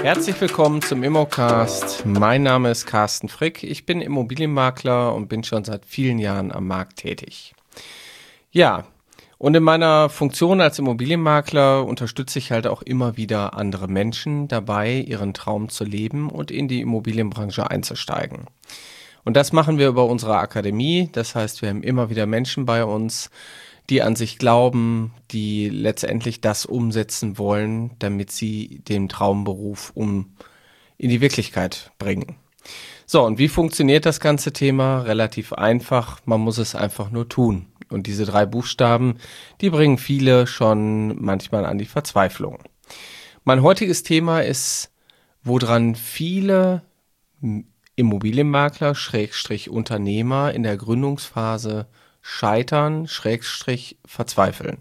Herzlich willkommen zum Immocast. Mein Name ist Carsten Frick. Ich bin Immobilienmakler und bin schon seit vielen Jahren am Markt tätig. Ja, und in meiner Funktion als Immobilienmakler unterstütze ich halt auch immer wieder andere Menschen dabei, ihren Traum zu leben und in die Immobilienbranche einzusteigen. Und das machen wir über unsere Akademie. Das heißt, wir haben immer wieder Menschen bei uns, die an sich glauben, die letztendlich das umsetzen wollen, damit sie den Traumberuf in die Wirklichkeit bringen. So, und wie funktioniert das ganze Thema? Relativ einfach, man muss es einfach nur tun. Und diese 3 Buchstaben, die bringen viele schon manchmal an die Verzweiflung. Mein heutiges Thema ist, woran viele Immobilienmakler, Unternehmer in der Gründungsphase scheitern, verzweifeln.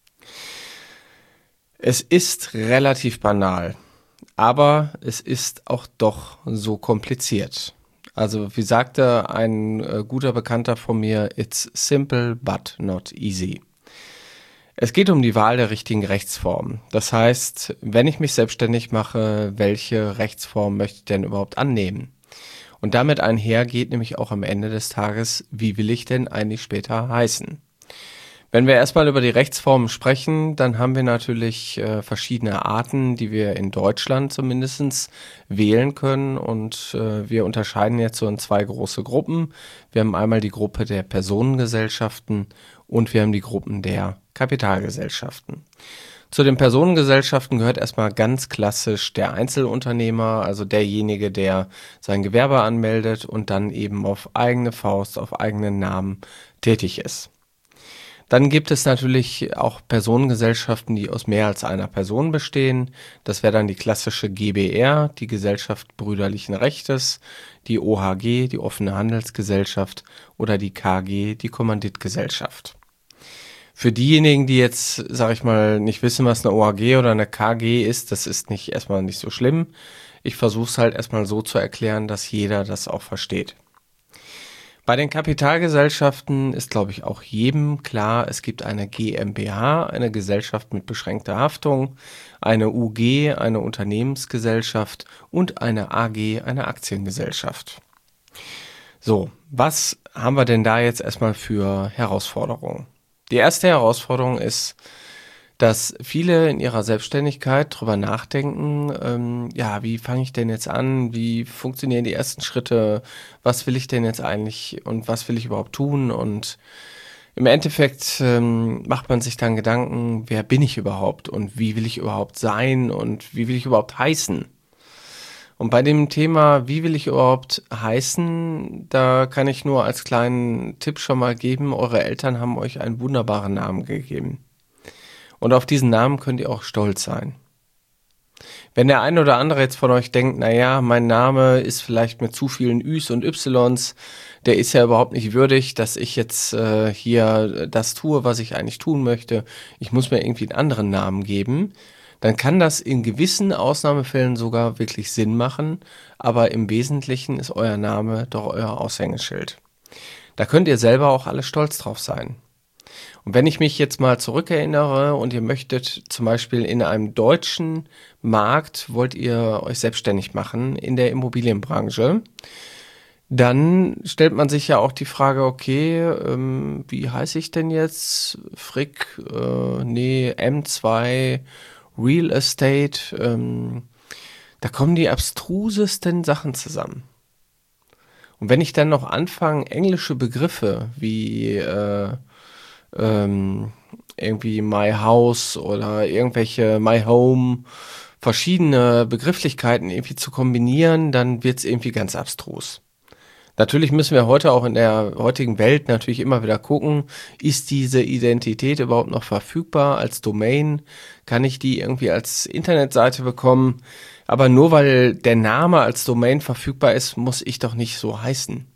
Es ist relativ banal, aber es ist auch doch so kompliziert. Also wie sagte ein guter Bekannter von mir, it's simple but not easy. Es geht um die Wahl der richtigen Rechtsform. Das heißt, wenn ich mich selbstständig mache, welche Rechtsform möchte ich denn überhaupt annehmen? Und damit einher geht nämlich auch am Ende des Tages, wie will ich denn eigentlich später heißen? Wenn wir erstmal über die Rechtsformen sprechen, dann haben wir natürlich verschiedene Arten, die wir in Deutschland zumindest wählen können. Und wir unterscheiden jetzt so in 2 große Gruppen. Wir haben einmal die Gruppe der Personengesellschaften und wir haben die Gruppen der Kapitalgesellschaften. Zu den Personengesellschaften gehört erstmal ganz klassisch der Einzelunternehmer, also derjenige, der sein Gewerbe anmeldet und dann eben auf eigene Faust, auf eigenen Namen tätig ist. Dann gibt es natürlich auch Personengesellschaften, die aus mehr als einer Person bestehen. Das wäre dann die klassische GbR, die Gesellschaft brüderlichen Rechtes, die OHG, die offene Handelsgesellschaft oder die KG, die Kommanditgesellschaft. Für diejenigen, die jetzt, sag ich mal, nicht wissen, was eine OHG oder eine KG ist, das ist erstmal nicht so schlimm. Ich versuche es halt erstmal so zu erklären, dass jeder das auch versteht. Bei den Kapitalgesellschaften ist, glaube ich, auch jedem klar, es gibt eine GmbH, eine Gesellschaft mit beschränkter Haftung, eine UG, eine Unternehmensgesellschaft und eine AG, eine Aktiengesellschaft. So, was haben wir denn da jetzt erstmal für Herausforderungen? Die erste Herausforderung ist, dass viele in ihrer Selbstständigkeit drüber nachdenken, wie fange ich denn jetzt an, wie funktionieren die ersten Schritte, was will ich denn jetzt eigentlich und was will ich überhaupt tun, und im Endeffekt macht man sich dann Gedanken, wer bin ich überhaupt und wie will ich überhaupt sein und wie will ich überhaupt heißen. Und bei dem Thema, wie will ich überhaupt heißen, da kann ich nur als kleinen Tipp schon mal geben, eure Eltern haben euch einen wunderbaren Namen gegeben. Und auf diesen Namen könnt ihr auch stolz sein. Wenn der eine oder andere jetzt von euch denkt, naja, mein Name ist vielleicht mit zu vielen Üs und Ys, der ist ja überhaupt nicht würdig, dass ich jetzt hier das tue, was ich eigentlich tun möchte. Ich muss mir irgendwie einen anderen Namen geben. Dann kann das in gewissen Ausnahmefällen sogar wirklich Sinn machen, aber im Wesentlichen ist euer Name doch euer Aushängeschild. Da könnt ihr selber auch alle stolz drauf sein. Und wenn ich mich jetzt mal zurückerinnere und ihr möchtet zum Beispiel in einem deutschen Markt, wollt ihr euch selbstständig machen in der Immobilienbranche, dann stellt man sich ja auch die Frage, okay, wie heiße ich denn jetzt? Frick, M2, Real Estate, da kommen die abstrusesten Sachen zusammen. Und wenn ich dann noch anfange, englische Begriffe wie irgendwie My House oder irgendwelche My Home, verschiedene Begrifflichkeiten irgendwie zu kombinieren, dann wird's irgendwie ganz abstrus. Natürlich müssen wir heute auch in der heutigen Welt natürlich immer wieder gucken, ist diese Identität überhaupt noch verfügbar als Domain? Kann ich die irgendwie als Internetseite bekommen? Aber nur weil der Name als Domain verfügbar ist, muss ich doch nicht so heißen.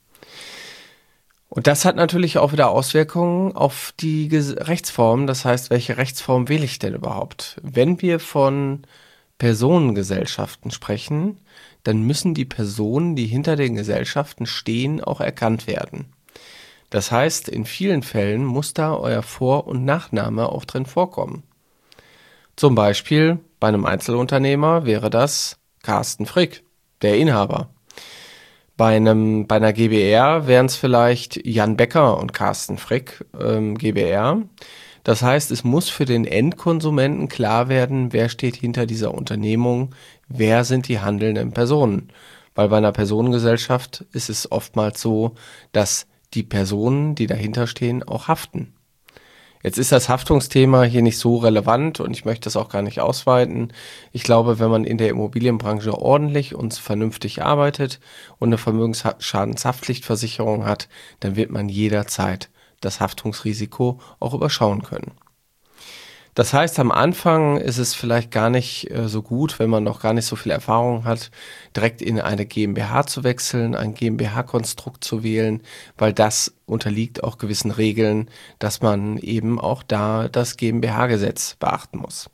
Und das hat natürlich auch wieder Auswirkungen auf die Rechtsform. Das heißt, welche Rechtsform wähle ich denn überhaupt? Wenn wir von Personengesellschaften sprechen, dann müssen die Personen, die hinter den Gesellschaften stehen, auch erkannt werden. Das heißt, in vielen Fällen muss da euer Vor- und Nachname auch drin vorkommen. Zum Beispiel bei einem Einzelunternehmer wäre das Carsten Frick, der Inhaber. Bei einer GbR wären es vielleicht Jan Becker und Carsten Frick, GbR. Das heißt, es muss für den Endkonsumenten klar werden, wer steht hinter dieser Unternehmung, wer sind die handelnden Personen. Weil bei einer Personengesellschaft ist es oftmals so, dass die Personen, die dahinter stehen, auch haften. Jetzt ist das Haftungsthema hier nicht so relevant und ich möchte das auch gar nicht ausweiten. Ich glaube, wenn man in der Immobilienbranche ordentlich und vernünftig arbeitet und eine Vermögensschadenshaftpflichtversicherung hat, dann wird man jederzeit das Haftungsrisiko auch überschauen können. Das heißt, am Anfang ist es vielleicht gar nicht so gut, wenn man noch gar nicht so viel Erfahrung hat, direkt in eine GmbH zu wechseln, ein GmbH-Konstrukt zu wählen, weil das unterliegt auch gewissen Regeln, dass man eben auch da das GmbH-Gesetz beachten muss.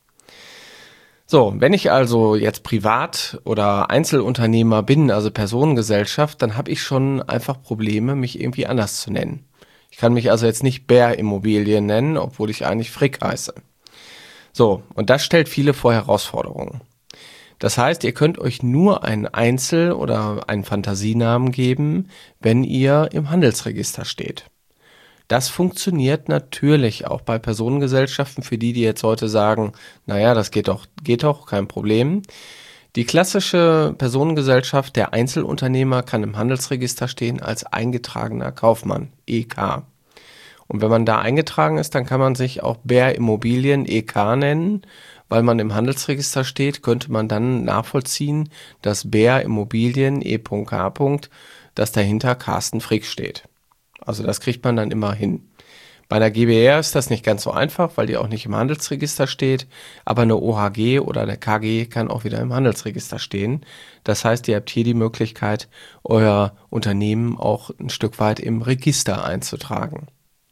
So, wenn ich also jetzt Privat- oder Einzelunternehmer bin, also Personengesellschaft, dann habe ich schon einfach Probleme, mich irgendwie anders zu nennen. Ich kann mich also jetzt nicht Bär Immobilien nennen, obwohl ich eigentlich Frick heiße. So, und das stellt viele vor Herausforderungen. Das heißt, ihr könnt euch nur einen Einzel- oder einen Fantasienamen geben, wenn ihr im Handelsregister steht. Das funktioniert natürlich auch bei Personengesellschaften, für die jetzt heute sagen, naja, das geht doch, kein Problem. Die klassische Personengesellschaft, der Einzelunternehmer, kann im Handelsregister stehen als eingetragener Kaufmann, EK. Und wenn man da eingetragen ist, dann kann man sich auch Bär Immobilien EK nennen, weil man im Handelsregister steht, könnte man dann nachvollziehen, dass Bär Immobilien E.K., dass dahinter Carsten Frick steht. Also das kriegt man dann immer hin. Bei einer GbR ist das nicht ganz so einfach, weil die auch nicht im Handelsregister steht, aber eine OHG oder eine KG kann auch wieder im Handelsregister stehen. Das heißt, ihr habt hier die Möglichkeit, euer Unternehmen auch ein Stück weit im Register einzutragen.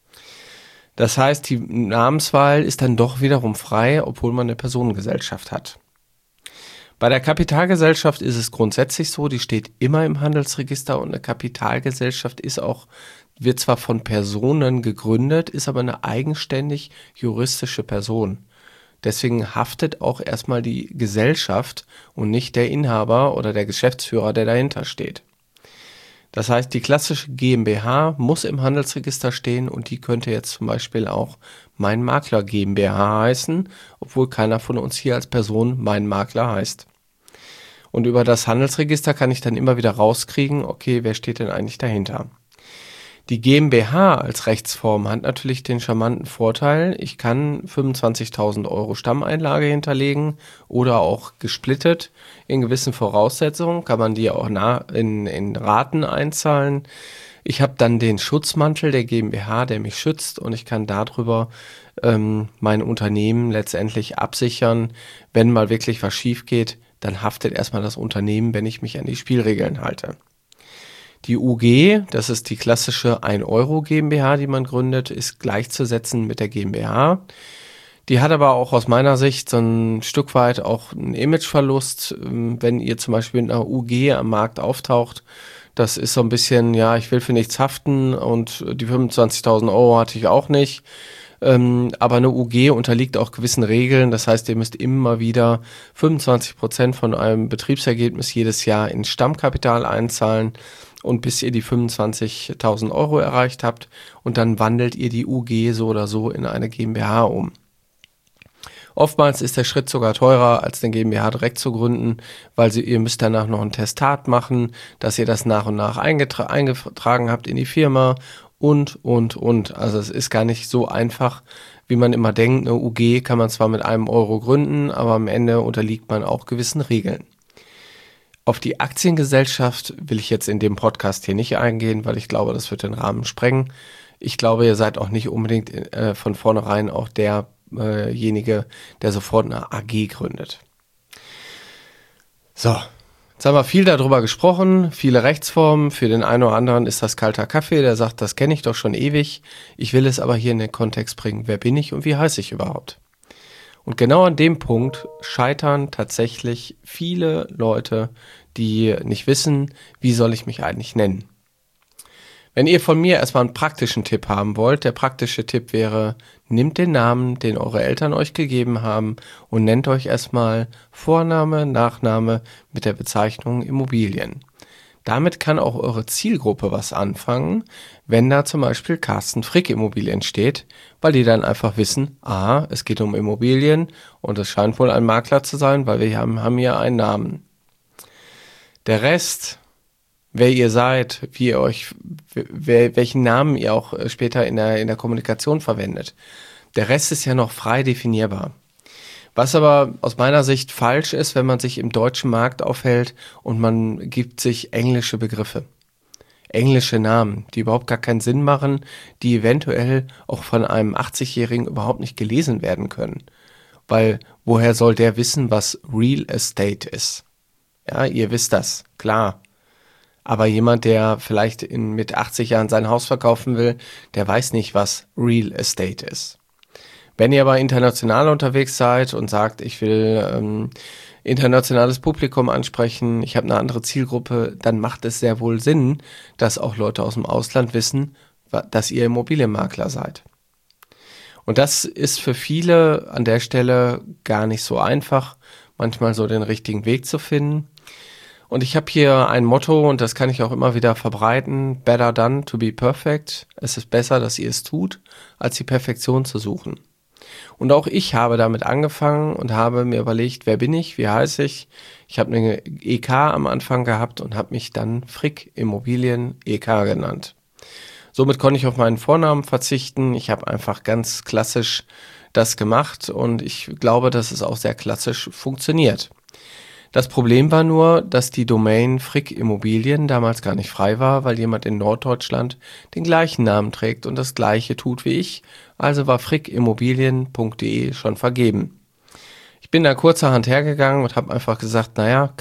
Das heißt, die Namenswahl ist dann doch wiederum frei, obwohl man eine Personengesellschaft hat. Bei der Kapitalgesellschaft ist es grundsätzlich so, die steht immer im Handelsregister und eine Kapitalgesellschaft wird zwar von Personen gegründet, ist aber eine eigenständig juristische Person. Deswegen haftet auch erstmal die Gesellschaft und nicht der Inhaber oder der Geschäftsführer, der dahinter steht. Das heißt, die klassische GmbH muss im Handelsregister stehen und die könnte jetzt zum Beispiel auch Mein Makler GmbH heißen, obwohl keiner von uns hier als Person Mein Makler heißt. Und über das Handelsregister kann ich dann immer wieder rauskriegen, okay, wer steht denn eigentlich dahinter? Die GmbH als Rechtsform hat natürlich den charmanten Vorteil, ich kann 25.000 Euro Stammeinlage hinterlegen oder auch gesplittet. In gewissen Voraussetzungen kann man die auch in Raten einzahlen. Ich habe dann den Schutzmantel der GmbH, der mich schützt und ich kann darüber mein Unternehmen letztendlich absichern. Wenn mal wirklich was schief geht, dann haftet erstmal das Unternehmen, wenn ich mich an die Spielregeln halte. Die UG, das ist die klassische 1-Euro GmbH, die man gründet, ist gleichzusetzen mit der GmbH. Die hat aber auch aus meiner Sicht so ein Stück weit auch einen Imageverlust, wenn ihr zum Beispiel mit einer UG am Markt auftaucht. Das ist so ein bisschen, ja, ich will für nichts haften und die 25.000 Euro hatte ich auch nicht. Aber eine UG unterliegt auch gewissen Regeln. Das heißt, ihr müsst immer wieder 25% von eurem Betriebsergebnis jedes Jahr in Stammkapital einzahlen. Und bis ihr die 25.000 Euro erreicht habt und dann wandelt ihr die UG so oder so in eine GmbH um. Oftmals ist der Schritt sogar teurer, als eine GmbH direkt zu gründen, weil ihr müsst danach noch ein Testat machen, dass ihr das nach und nach eingetragen habt in die Firma und. Also es ist gar nicht so einfach, wie man immer denkt. Eine UG kann man zwar mit 1 Euro gründen, aber am Ende unterliegt man auch gewissen Regeln. Auf die Aktiengesellschaft will ich jetzt in dem Podcast hier nicht eingehen, weil ich glaube, das wird den Rahmen sprengen. Ich glaube, ihr seid auch nicht unbedingt von vornherein auch derjenige, der sofort eine AG gründet. So, jetzt haben wir viel darüber gesprochen, viele Rechtsformen. Für den einen oder anderen ist das kalter Kaffee, der sagt, das kenne ich doch schon ewig. Ich will es aber hier in den Kontext bringen, wer bin ich und wie heiße ich überhaupt? Und genau an dem Punkt scheitern tatsächlich viele Leute, die nicht wissen, wie soll ich mich eigentlich nennen. Wenn ihr von mir erstmal einen praktischen Tipp haben wollt, der praktische Tipp wäre, nehmt den Namen, den eure Eltern euch gegeben haben und nennt euch erstmal Vorname, Nachname mit der Bezeichnung Immobilien. Damit kann auch eure Zielgruppe was anfangen, wenn da zum Beispiel Carsten Frick Immobilien steht, weil die dann einfach wissen, es geht um Immobilien und es scheint wohl ein Makler zu sein, weil wir haben hier einen Namen. Der Rest, wer ihr seid, welchen Namen ihr auch später in der Kommunikation verwendet. Der Rest ist ja noch frei definierbar. Was aber aus meiner Sicht falsch ist, wenn man sich im deutschen Markt aufhält und man gibt sich englische Begriffe. Englische Namen, die überhaupt gar keinen Sinn machen, die eventuell auch von einem 80-Jährigen überhaupt nicht gelesen werden können. Weil woher soll der wissen, was Real Estate ist? Ja, ihr wisst das, klar. Aber jemand, der vielleicht mit 80 Jahren sein Haus verkaufen will, der weiß nicht, was Real Estate ist. Wenn ihr aber international unterwegs seid und sagt, ich will internationales Publikum ansprechen, ich habe eine andere Zielgruppe, dann macht es sehr wohl Sinn, dass auch Leute aus dem Ausland wissen, dass ihr Immobilienmakler seid. Und das ist für viele an der Stelle gar nicht so einfach, manchmal so den richtigen Weg zu finden. Und ich habe hier ein Motto und das kann ich auch immer wieder verbreiten: Better done to be perfect. Es ist besser, dass ihr es tut, als die Perfektion zu suchen. Und auch ich habe damit angefangen und habe mir überlegt, wer bin ich, wie heiße ich. Ich habe eine EK am Anfang gehabt und habe mich dann Frick Immobilien EK genannt. Somit konnte ich auf meinen Vornamen verzichten. Ich habe einfach ganz klassisch das gemacht und ich glaube, dass es auch sehr klassisch funktioniert. Das Problem war nur, dass die Domain Frick Immobilien damals gar nicht frei war, weil jemand in Norddeutschland den gleichen Namen trägt und das gleiche tut wie ich. Also war frickimmobilien.de schon vergeben. Ich bin da kurzerhand hergegangen und habe einfach gesagt,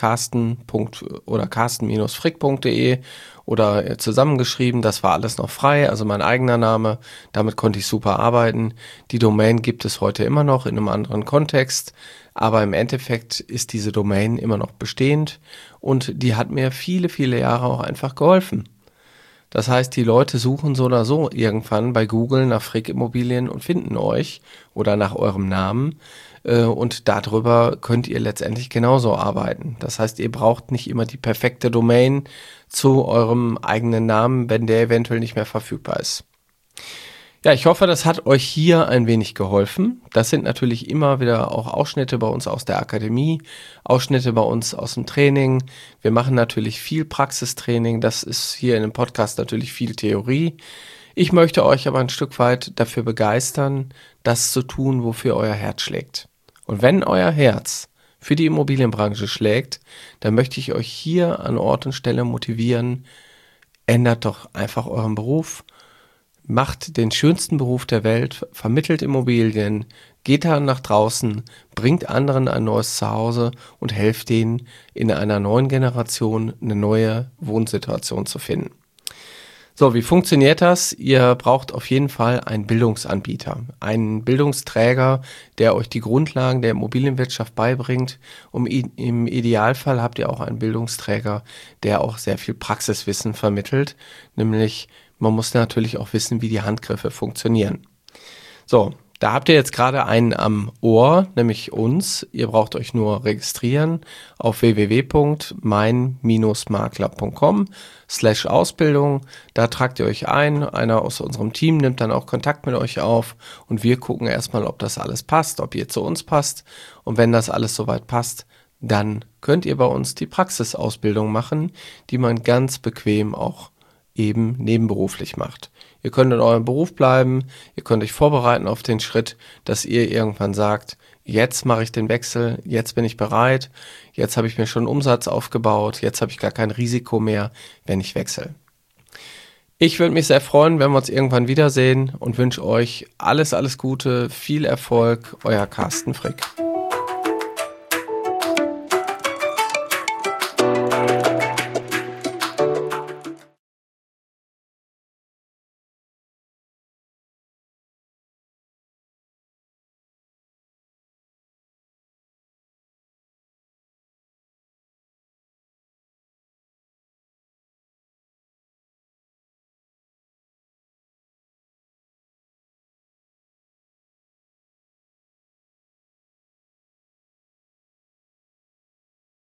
carsten-frick.de oder zusammengeschrieben, das war alles noch frei, also mein eigener Name, damit konnte ich super arbeiten. Die Domain gibt es heute immer noch in einem anderen Kontext, aber im Endeffekt ist diese Domain immer noch bestehend und die hat mir viele, viele Jahre auch einfach geholfen. Das heißt, die Leute suchen so oder so irgendwann bei Google nach Frick Immobilien und finden euch oder nach eurem Namen. Und darüber könnt ihr letztendlich genauso arbeiten. Das heißt, ihr braucht nicht immer die perfekte Domain zu eurem eigenen Namen, wenn der eventuell nicht mehr verfügbar ist. Ja, ich hoffe, das hat euch hier ein wenig geholfen. Das sind natürlich immer wieder auch Ausschnitte bei uns aus der Akademie, Ausschnitte bei uns aus dem Training. Wir machen natürlich viel Praxistraining. Das ist hier in dem Podcast natürlich viel Theorie. Ich möchte euch aber ein Stück weit dafür begeistern, das zu tun, wofür euer Herz schlägt. Und wenn euer Herz für die Immobilienbranche schlägt, dann möchte ich euch hier an Ort und Stelle motivieren, ändert doch einfach euren Beruf, macht den schönsten Beruf der Welt, vermittelt Immobilien, geht da nach draußen, bringt anderen ein neues Zuhause und helft denen in einer neuen Generation eine neue Wohnsituation zu finden. So, wie funktioniert das? Ihr braucht auf jeden Fall einen Bildungsanbieter, einen Bildungsträger, der euch die Grundlagen der Immobilienwirtschaft beibringt. Im Idealfall habt ihr auch einen Bildungsträger, der auch sehr viel Praxiswissen vermittelt, nämlich man muss natürlich auch wissen, wie die Handgriffe funktionieren. So, da habt ihr jetzt gerade einen am Ohr, nämlich uns. Ihr braucht euch nur registrieren auf www.mein-makler.com/Ausbildung. Da tragt ihr euch ein. Einer aus unserem Team nimmt dann auch Kontakt mit euch auf und wir gucken erstmal, ob das alles passt, ob ihr zu uns passt. Und wenn das alles soweit passt, dann könnt ihr bei uns die Praxisausbildung machen, die man ganz bequem auch eben nebenberuflich macht. Ihr könnt in eurem Beruf bleiben, ihr könnt euch vorbereiten auf den Schritt, dass ihr irgendwann sagt, jetzt mache ich den Wechsel, jetzt bin ich bereit, jetzt habe ich mir schon Umsatz aufgebaut, jetzt habe ich gar kein Risiko mehr, wenn ich wechsle. Ich würde mich sehr freuen, wenn wir uns irgendwann wiedersehen und wünsche euch alles, alles Gute, viel Erfolg, euer Carsten Frick.